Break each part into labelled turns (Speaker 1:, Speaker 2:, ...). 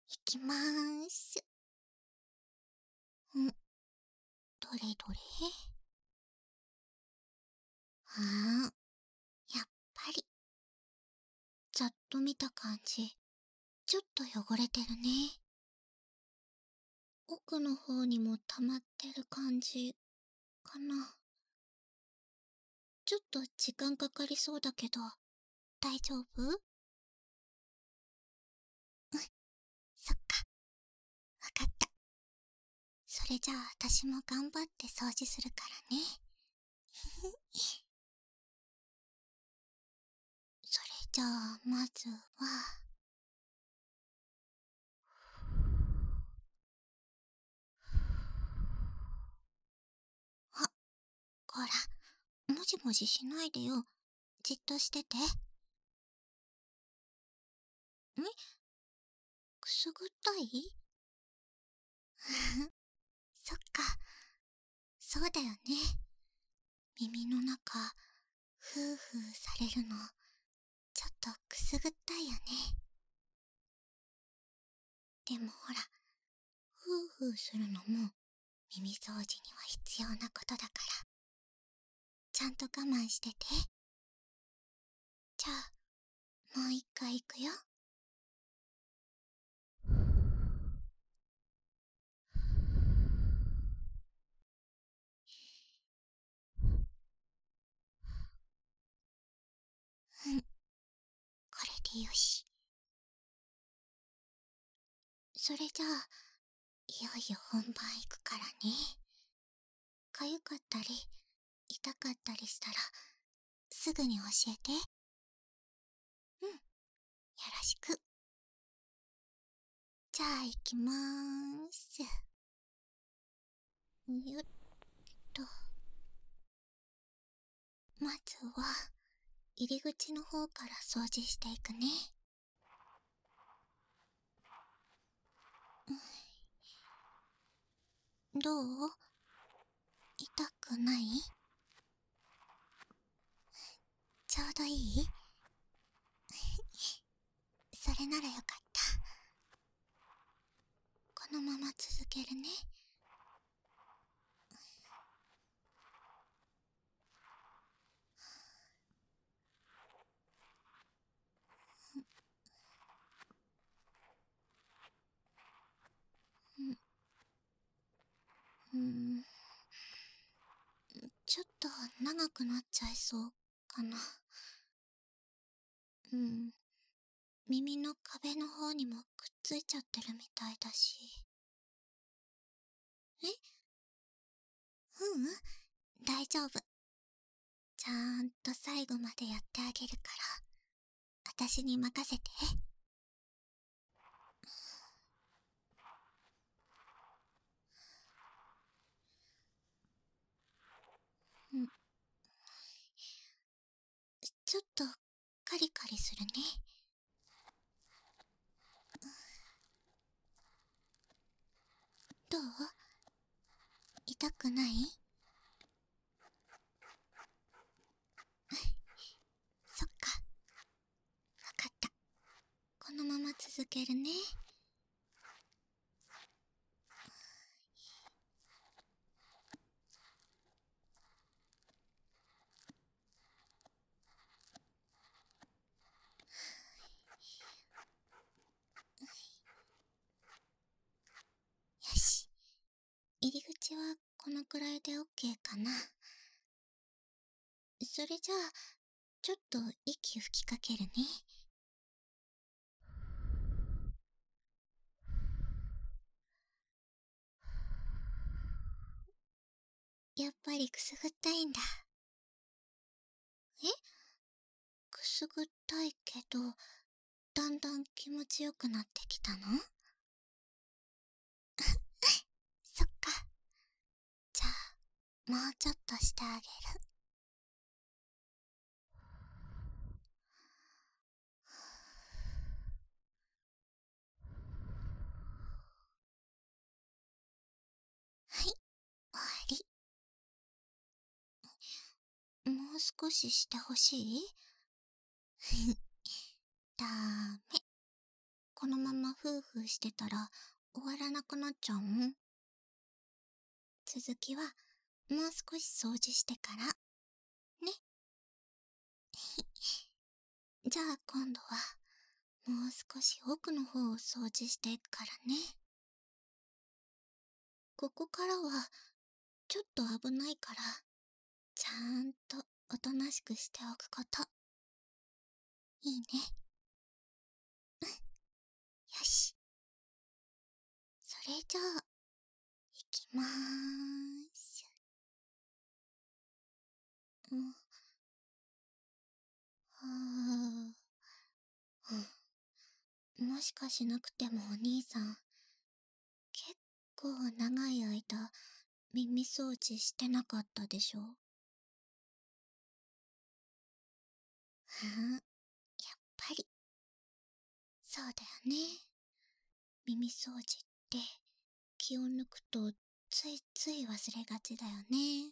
Speaker 1: いきまーす。どれどれ。ああ、やっぱり。ざっと見た感じ、ちょっと汚れてるね。奥の方にも溜まってる感じ、かな。ちょっと時間かかりそうだけど、大丈夫？そっか、わかった。それじゃあ私も頑張って掃除するからね。それじゃあまずは、あ、こら、もじもじしないでよ。じっとしてて。くすぐったい？そっか、そうだよね。耳の中、ふーふーされるの、ちょっとくすぐったいよね。でもほら、ふーふーするのも耳掃除には必要なことだから、ちゃんと我慢してて。じゃあ、もう一回いくよ。うん、これでよし。それじゃあ、いよいよ本番行くからね。かゆかったり、痛かったりしたら、すぐに教えて。よろしく。じゃあ行きまーす。よっと。まずは、入り口の方から掃除していくね。どう？痛くない？ちょうどいい？それならよかった。このまま続けるね。うん、ちょっと長くなっちゃいそうかな。耳の壁の方にもくっついちゃってるみたいだし。え？大丈夫。ちゃんと最後までやってあげるから、私に任せて。ちょっとカリカリするね。どう？痛くない？そっか、わかった。このまま続けるね。よし、入り口はこのくらいで OK かな。それじゃあ、ちょっと息吹きかけるね。やっぱりくすぐったいんだ。え？くすぐったいけど、だんだん気持ちよくなってきたの？そっか。じゃあ、もうちょっとしてあげる。はい、終わり。もう少ししてほしい？ダメ。 このままフーフーしてたら終わらなくなっちゃうん？続きはもう少し掃除してからね。じゃあ今度はもう少し奥の方を掃除してからね。ここからはちょっと危ないから、ちゃんとおとなしくしておくこと。いいね。よし。それじゃあ、いきまーす。うん。はもしかしなくてもお兄さん、結構長い間、耳掃除してなかったでしょ？やっぱり。そうだよね。耳掃除って気を抜くとついつい忘れがちだよね。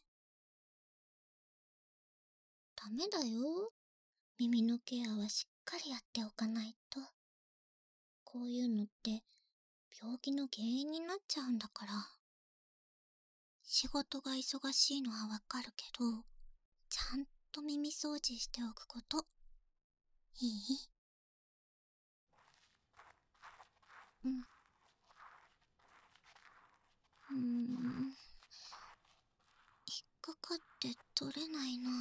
Speaker 1: ダメだよ。耳のケアはしっかりやっておかないと。こういうのって病気の原因になっちゃうんだから。仕事が忙しいのはわかるけど、ちゃんと耳掃除しておくこと。いい？うん。引っかかって取れないな。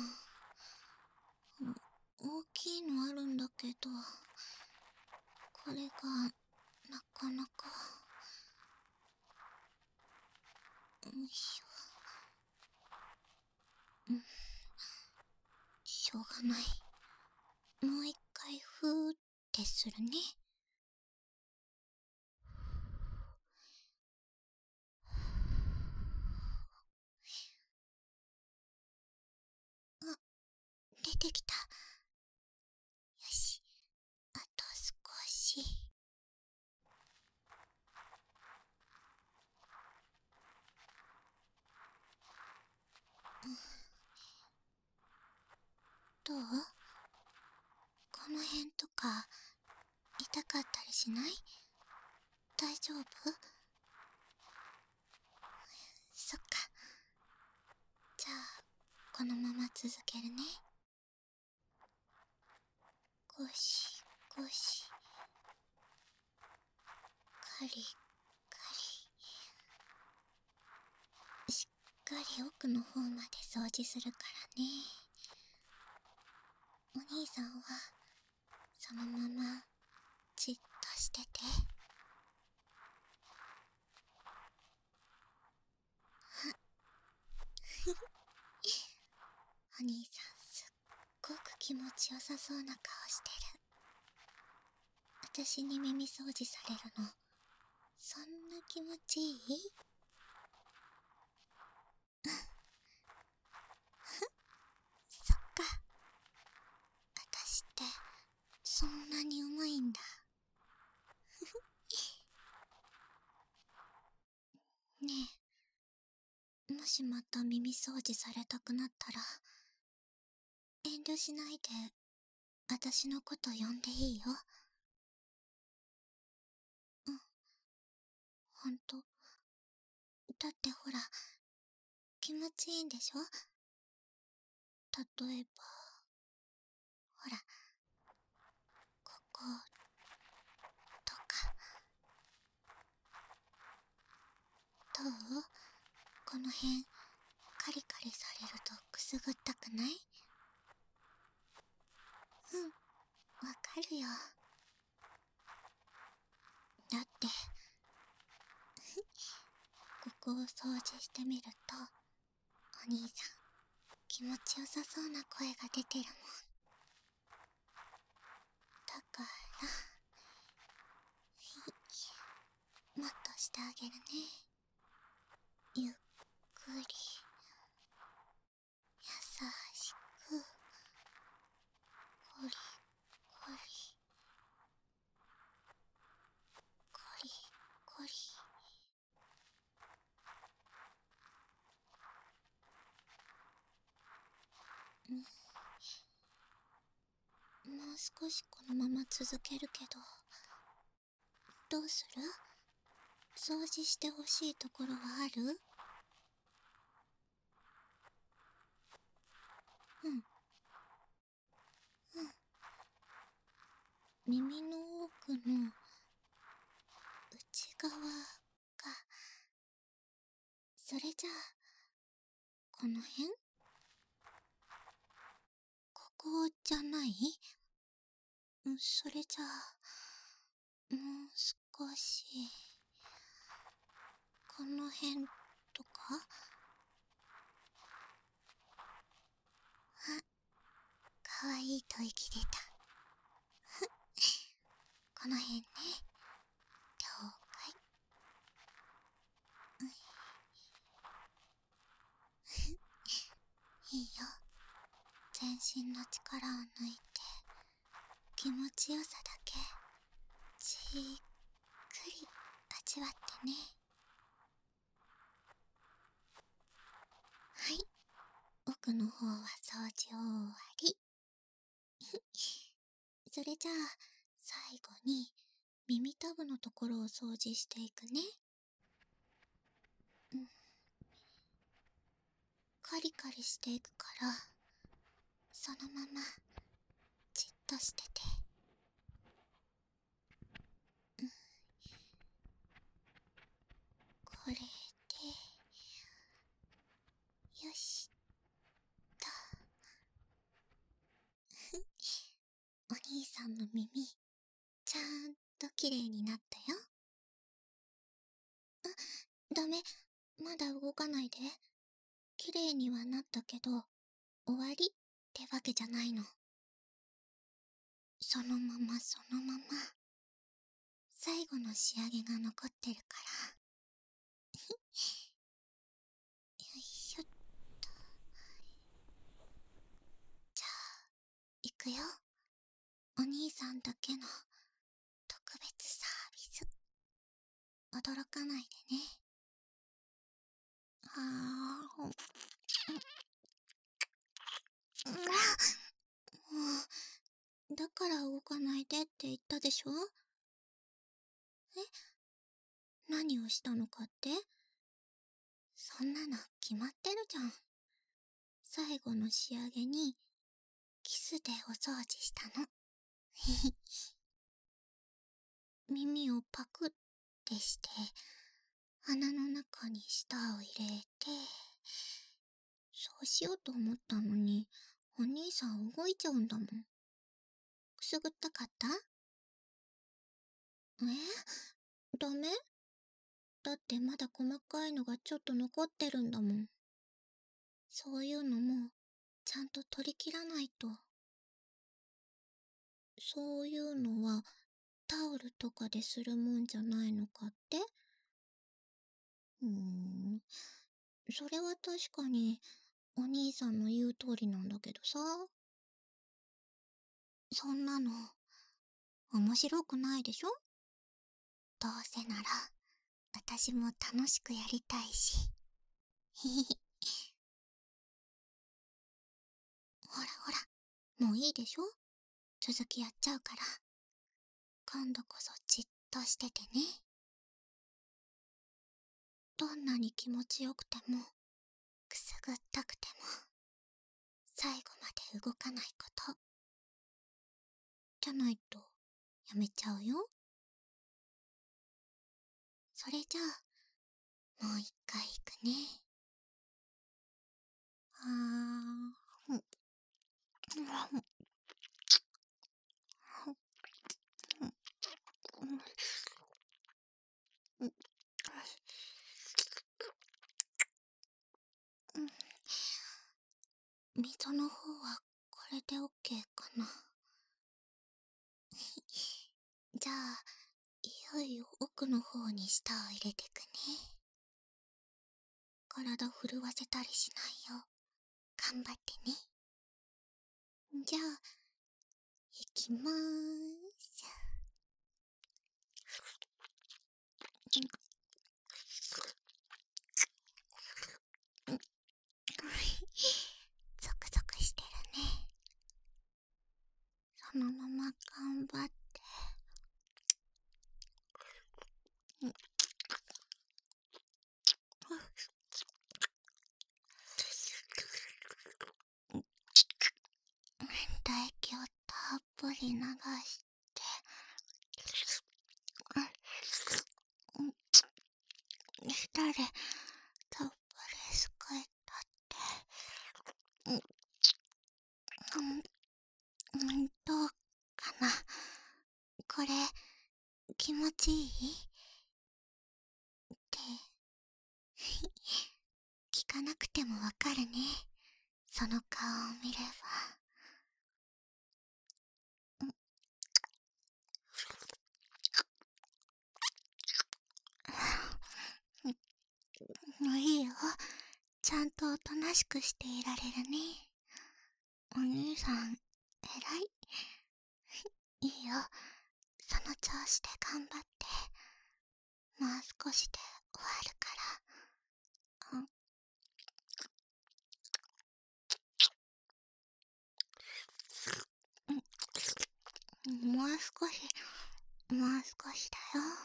Speaker 1: 大きいのあるんだけど、これがなかなか。よいしょ。しょうがない。もう一回ふーってするね。あ、出てきた。よし、あと少し。どう？この辺とか痛かったりしない？大丈夫？そっか。じゃあこのまま続けるね。ゴシゴシ、カリカリ、しっかり奥の方まで掃除するからね。お兄さんはそのままじっとしてて。お兄さんすっごく気持ちよさそうな顔してる。私に耳掃除されるのそんな気持ちいい？そっか。私ってそんなにうまいんだ。ねえ、もしまた耳掃除されたくなったら遠慮しないで私のこと呼んでいいよ。うん、ほんと。だってほら、気持ちいいんでしょ？例えば、ほら、こことか。どう？この辺カリカリされるとくすぐったくない？うん、わかるよ。だってここを掃除してみるとお兄さん気持ちよさそうな声が出てるもん。だからもっとしてあげるね。ゆっくり優しく、コリコリコリコリ。もう少しこのまま続けるけど、 どうする？掃除してほしいところはある？うん。耳の奥の内側か。それじゃあ、この辺？ここじゃない？それじゃあ、もう少し、この辺とか？あ、かわいい吐息出た。この辺ね。了解。いいよ。全身の力を抜いて、気持ちよさだけ、じっくり味わってね。はい。奥の方は掃除終わり。それじゃあ、最後に耳たぶのところを掃除していくね。カリカリしていくから、そのままじっとしてて。これで、よしと。お兄さんの耳、ちゃんときれいになったよ。ダメ、まだ動かないで。きれいにはなったけど、終わりってわけじゃないの。そのままそのまま、最後の仕上げが残ってるから。よいしょっと。じゃあ、いくよ。お兄さんだけの特別サービス。驚かないでね。もう、だから動かないでって言ったでしょ？何をしたのかって？そんなの決まってるじゃん。最後の仕上げに、キスでお掃除したの。耳をパクってして、鼻の中に舌を入れて、そうしようと思ったのに、お兄さん動いちゃうんだもん。くすぐったかった？ダメ？だってまだ細かいのがちょっと残ってるんだもん。そういうのも、ちゃんと取り切らないと。そういうのは、タオルとかでするもんじゃないのかって？それは確かに、お兄さんの言う通りなんだけどさ。そんなの、面白くないでしょ？どうせなら、私も楽しくやりたいし。ひひひ。ほらほら、もういいでしょ？続きやっちゃうから。今度こそじっとしててね。どんなに気持ちよくても、くすぐったくても、最後まで動かないこと。じゃないと、やめちゃうよ。それじゃあ、もう一回行くね。溝の方はこれで OK かな。じゃあ、いよいよ奥の方に舌を入れてくね。体震わせたりしないよ。頑張ってね。じゃあ、いきまーす。ゾクゾクしてるね。そのまま頑張って。 唾液をたっぷり流して、舌でたっぷりすくい取って、どうかな。これ、気持ちいいって、聞かなくてもわかるね。その顔を見れば。いいよ。ちゃんとおとなしくしていられるね。お兄さん、偉い。いいよ。その調子で頑張って。もう少しで終わるから。もう少し、もう少しだよ。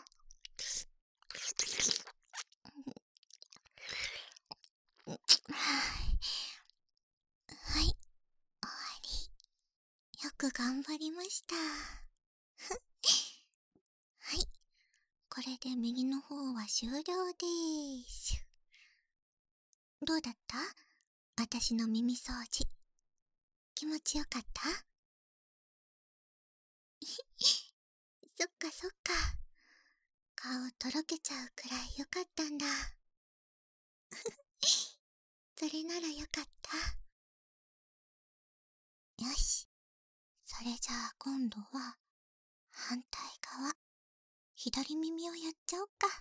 Speaker 1: はい、終わり。よく頑張りました。はい、これで右の方は終了でーす。どうだった？私の耳掃除。気持ちよかった？そっかそっか。顔とろけちゃうくらいよかったんだ。それならよかった。よし。それじゃあ今度は反対側。左耳をやっちゃおうか。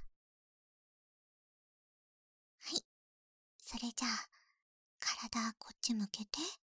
Speaker 1: はい。それじゃあ体こっち向けて。